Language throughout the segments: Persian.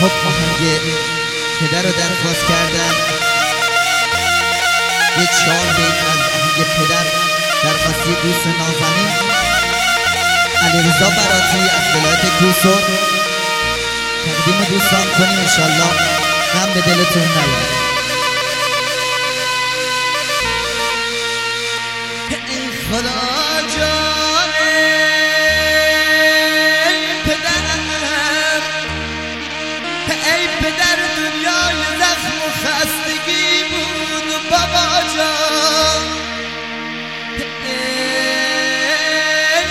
خب آهنگ پدر رو درخواست کردن، یه 4 بیت از آهنگ پدر درخواستی دوست نازنین علیرضا براتی از ولایت کوسر تقدیم دوستان کنیم انشالله غم به دلتون نیاد. ای خدا جان پدرم، ای پدر دنیای زخم و خستگی بود بابا جان. ای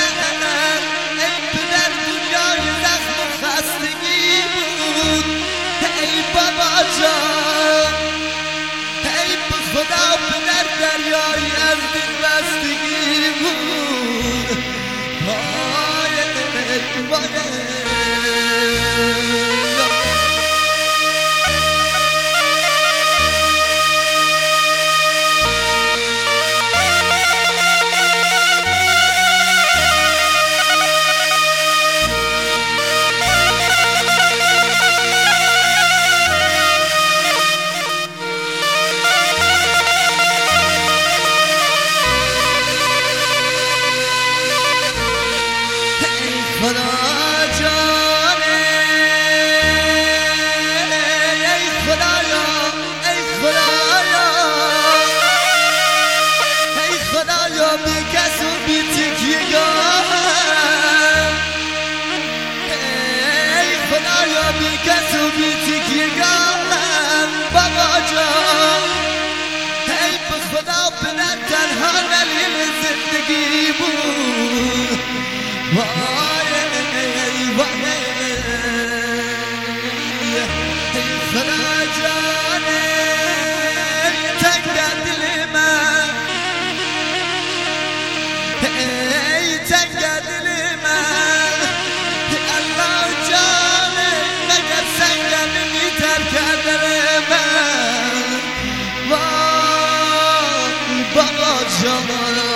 پدر دنیای زخم و خستگی بود ای بابا جان. ای به خدا پدر دریایی از دل بستگی بود خدا جان. ای خدایا ای خدایا ای خدایا بی کس و بی تکیه‌گاه، ای خدایا بی کس و بی تکیه‌گاه بابا جان. ای به خدا پدر تنها دلیل زندگی بود خدا جان. تنگ دل من، ای تنگ دل من، الله جان مگر سنگم میتر کرده من وای بابا جان.